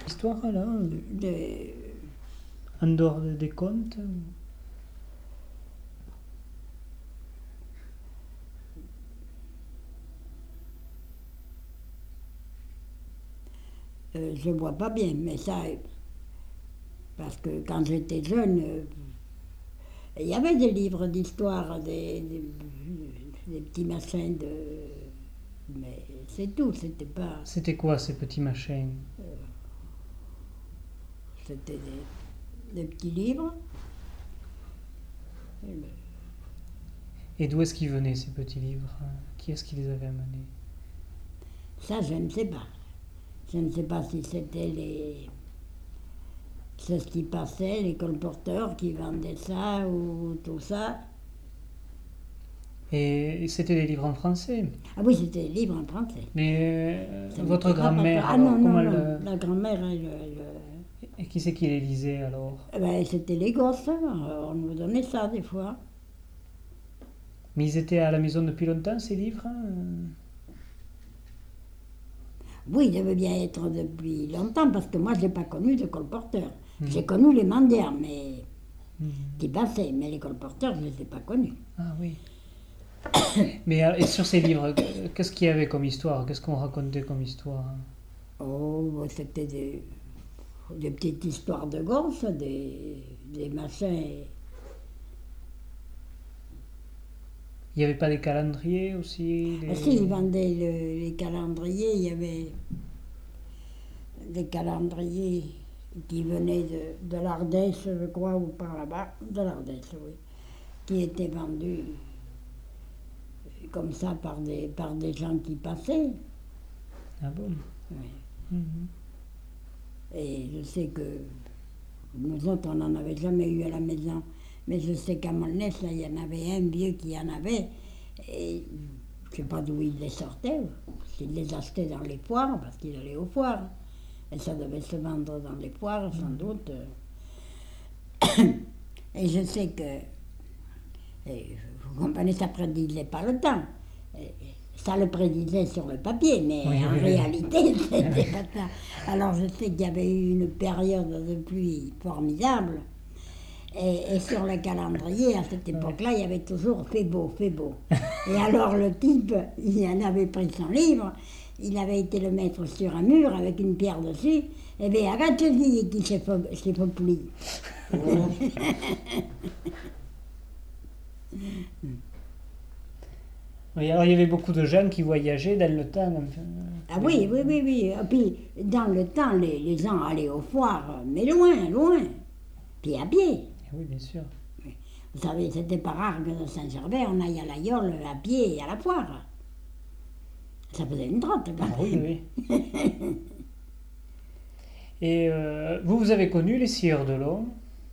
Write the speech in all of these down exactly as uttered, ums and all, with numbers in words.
Histoire, là, de, en dehors de- des contes. euh, je vois pas bien, mais ça, parce que quand j'étais jeune, euh, il y avait des livres d'histoire, des, des, des petits machins de. Mais c'est tout, c'était pas. C'était quoi ces petits machins? C'était des, des petits livres. Et d'où est-ce qu'ils venaient ces petits livres? Qui est-ce qui les avait amenés? Ça, je ne sais pas. Je ne sais pas si c'était les. C'est ce qui passait, les colporteurs qui vendaient ça ou tout ça. Et c'était des livres en français. Ah oui, c'était des livres en français. Mais euh, Ça votre m'était pas grand-mère, passé. Ah alors, non, non, comment non. elle... La grand-mère, elle. elle- Et qui c'est qui les lisait alors? eh ben, c'était les gosses, hein. On nous donnait ça des fois. Mais ils étaient à la maison depuis longtemps, ces livres? Oui, il devait bien être depuis longtemps, parce que moi, je n'ai pas connu de colporteur. Mhm. J'ai connu les mendiants, mais Mhm. qui passaient, mais les colporteurs, je ne les ai pas connus. Ah oui. Mais euh, et sur ces livres, euh, qu'est-ce qu'il y avait comme histoire? Qu'est-ce qu'on racontait comme histoire? Oh, c'était des, des petites histoires de gosses, des, des machins. Il n'y avait pas des calendriers aussi? Ah des- si, ils vendaient le- les calendriers, il y avait des calendriers qui venaient de, de l'Ardèche, je crois, ou par là-bas, de l'Ardèche, oui, qui étaient vendus comme ça par des, par des gens qui passaient. Ah bon? Oui. Mhm. Et je sais que nous autres, on n'en avait jamais eu à la maison. Mais je sais qu'à Molnès, là, il y en avait un vieux qui en avait. Et je ne sais pas d'où il les sortait. S'il les achetait dans les foires, parce qu'il allait aux foires. Et ça devait se vendre dans les foires, sans doute. Et je sais que. Et vous comprenez, ça prédisait pas le temps. Et ça le prédisait sur le papier, mais Oui, en oui, oui. réalité, c'était pas ça. Alors je sais qu'il y avait eu une période de pluie formidable. Et, et sur le calendrier, à cette époque-là, il y avait toujours fait beau, fait beau. Et alors le type, il en avait pris son livre, il avait été le mettre sur un mur avec une pierre dessus, et bien, regarde-y qui s'est fait s'est fait plier. Oui, alors il y avait beaucoup de gens qui voyageaient dans le temps. Enfin, Ah oui, oui, oui, oui. Et puis, dans le temps, les, les gens allaient aux foires, mais loin, loin. Puis à pied. oui, bien sûr. Vous savez, c'était pas rare que de Saint-Gervais, on aille à la Yole à pied et à la foire. Ça faisait une trotte, quand Ah oui, même. oui. Et euh, vous, vous avez connu les Sieurs de l'Eau,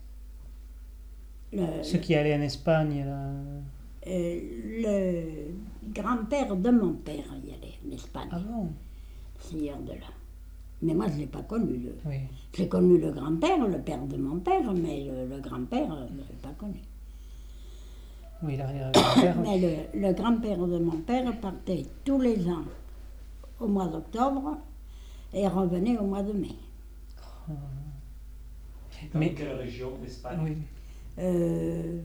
Le, ceux qui allaient en Espagne, là. euh, le grand-père de mon père y allait en Espagne, Ah bon? seigneur de là. Mais moi, je ne l'ai pas connu. Le, Oui. j'ai connu le grand-père, le père de mon père, mais le, le grand-père, je ne l'ai pas connu. Oui, l'arrière-grand-père. Mais le, le grand-père de mon père partait tous les ans au mois d'octobre et revenait au mois de mai. Dans Mais- quelle région d'Espagne? Oui. Euh,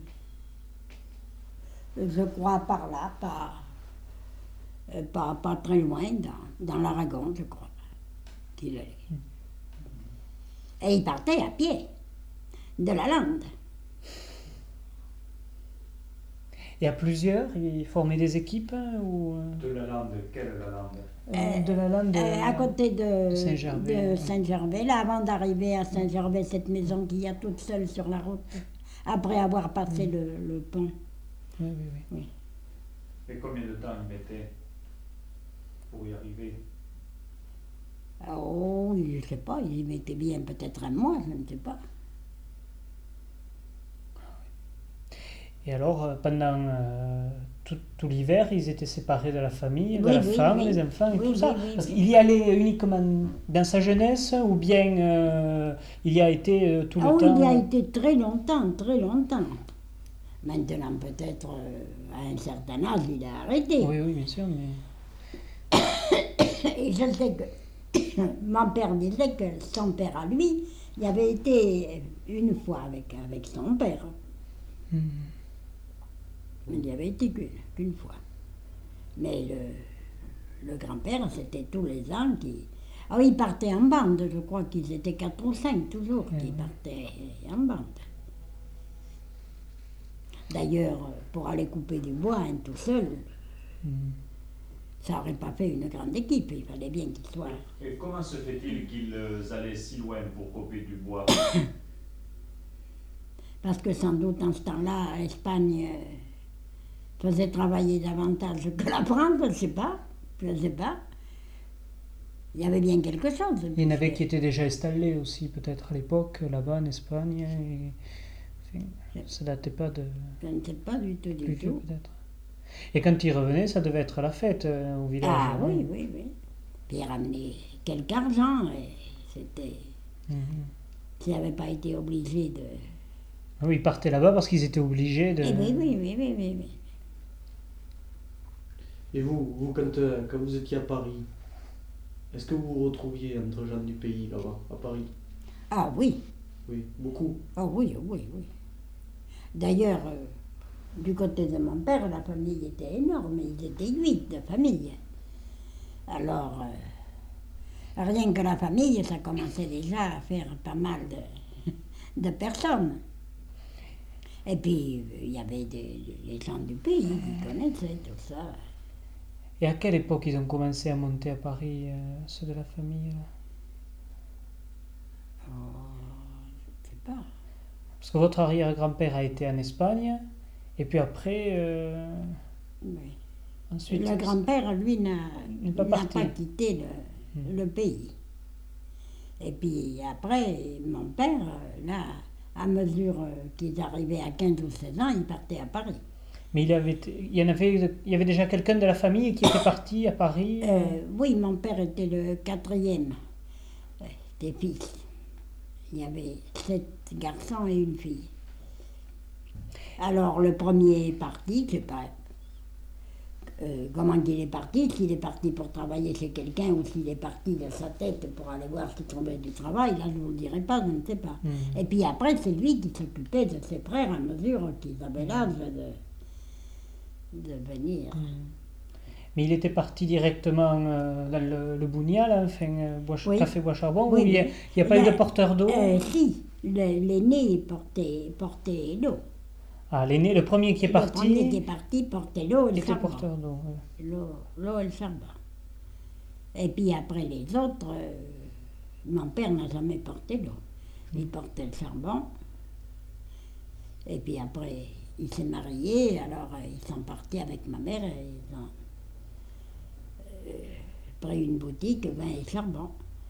je crois par là, pas, euh, pas, pas très loin, dans, dans l'Aragon, je crois, qu'il allait. Et il partait à pied, de la Lande. Et à plusieurs, ils formaient des équipes hein, ou euh, De la lande, quelle la lande? euh, de la lande Euh, à côté de, de Saint-Gervais. de Saint-Gervais, là, avant d'arriver à Saint-Gervais, cette maison qu'il y a toute seule sur la route, après avoir passé le, le pont. Oui, oui, oui. Et combien de temps il mettait pour y arriver? Oh, je ne sais pas, il y mettait bien peut-être un mois, je ne sais pas. Et alors, euh, pendant euh, tout, tout l'hiver, ils étaient séparés de la famille, de Oui, la oui, femme, oui. les enfants et Oui, tout oui, ça. oui, Parce oui. qu'il y allait uniquement dans sa jeunesse ou bien euh, il y a été euh, tout le Ah oui, temps. il y a été très longtemps, très longtemps. Maintenant, peut-être, euh, à un certain âge, il a arrêté. Oui, oui, bien sûr, mais. Et je sais que mon père disait que son père à lui, il avait été une fois avec, avec son père. Mhm. Il y avait été qu'une, qu'une fois. Mais le, le grand-père, c'était tous les ans qui... Ah oui, ils partaient en bande, je crois qu'ils étaient quatre ou cinq toujours, qui Mhm. partaient en bande. D'ailleurs, pour aller couper du bois, un tout seul, Mhm. ça n'aurait pas fait une grande équipe, il fallait bien qu'ils soient... Et comment se fait-il qu'ils euh, allaient si loin pour couper du bois? Parce que sans doute en ce temps-là, l'Espagne euh, faisait travailler davantage que la France, je ne sais pas, je ne sais pas. Il y avait bien quelque chose. Il y en avait puisque- qui étaient déjà installés aussi, peut-être à l'époque, là-bas en Espagne. Et... enfin, ça datait pas de Je ne sais pas du tout, du plus vieux, tout. peut-être. Et quand ils revenaient, ça devait être la fête euh, au village. Ah hein. oui, oui, oui. Puis il ramenait quelque argent, et c'était... Mhm. S'ils n'avaient pas été obligés de... Ah oui, ils partaient là-bas parce qu'ils étaient obligés de. Eh oui, oui, oui, oui, oui, oui. Et vous, vous quand, euh, quand vous étiez à Paris, est-ce que vous vous retrouviez entre gens du pays là-bas, à Paris? Ah oui, Oui, beaucoup. ah oui, oui, oui. D'ailleurs, euh, du côté de mon père, la famille était énorme, ils étaient huit de famille. Alors, euh, rien que la famille, ça commençait déjà à faire pas mal de, de personnes. Et puis, euh, il y avait des, les gens du pays qui connaissaient tout ça. Et à quelle époque ils ont commencé à monter à Paris, euh, ceux de la famille là Oh, je ne sais pas. Parce que votre arrière-grand-père a été en Espagne, et puis après, euh, Oui. ensuite. Le grand-père, lui, n'a Il n'est pas n'a parti. pas quitté le, Hmm. le pays. Et puis après, mon père, là, à mesure qu'ils arrivaient à quinze ou seize ans, il partait à Paris. Mais il, avait, il, y en avait, il y avait déjà quelqu'un de la famille qui était parti à Paris. Euh, oui, mon père était le quatrième euh, des fils. Il y avait sept garçons et une fille. Alors, le premier est parti, je sais pas euh, comment il est parti, s'il est parti pour travailler chez quelqu'un ou s'il est parti de sa tête pour aller voir s'il trouvait du travail, là je ne vous le dirai pas, je ne sais pas. Mhm. Et puis après, c'est lui qui s'occupait de ses frères à mesure qu'ils avaient l'âge de, de venir. Mhm. Mais il était parti directement euh, dans le, le Bougna, là, enfin, euh, bois, Oui. café bois charbon, Oui, où il n'y a, oui. il y a pas eu Là, de porteur d'eau. Euh, si, le- l'aîné portait, portait l'eau. Ah, l'aîné, le premier qui est Le parti, premier qui est parti portait l'eau et il le était charbon. porteur d'eau. ouais. L'eau, l'eau et le charbon. Et puis après les autres, euh, mon père n'a jamais porté l'eau. Il portait le charbon. Et puis après, il s'est marié, alors euh, ils sont partis avec ma mère et ils ont euh, pris une boutique, vin et charbon.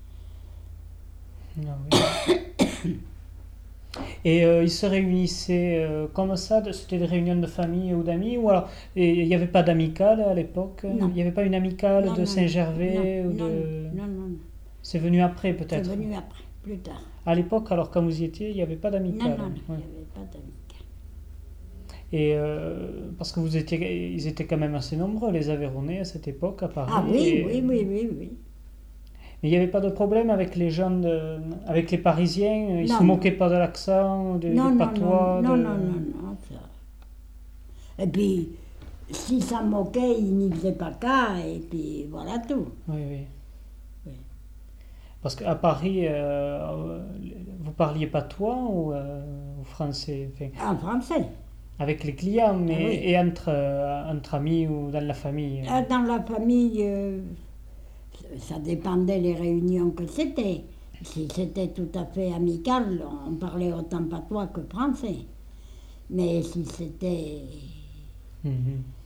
Ah oui. Et euh, ils se réunissaient euh, comme ça, de- c'était des réunions de famille ou d'amis, ou alors et il n'y avait pas d'amicale à l'époque? Non. Il n'y avait pas une amicale Non, de non, Saint-Gervais non, ou non, de... non, non, non. C'est venu après C'est peut-être. venu après, plus tard. À l'époque, alors quand vous y étiez, il n'y avait pas Non, d'amicale. non, non, Ouais. il n'y avait pas d'amicale. Et euh, parce que vous étiez, ils étaient quand même assez nombreux, les Aveyronnais, à cette époque, à Paris. Ah oui, et- oui, oui, oui, oui. Mais il n'y avait pas de problème avec les gens, de- avec les Parisiens. Ils Non, se non. moquaient pas de l'accent, de, Non, des non, patois. non, non, de- non, non, non, ça. Et puis, si ça moquait, il n'y faisait pas cas, et puis voilà tout. Oui, oui. Oui. Parce qu'à Paris, euh, vous parliez patois ou, euh, ou français, enfin, En français. avec les clients, mais Ah oui. et entre, euh, entre amis ou dans la famille. Ah, dans la famille, euh, ça dépendait les réunions que c'était. Si c'était tout à fait amical, on parlait autant patois que français. Mais si c'était Mhm.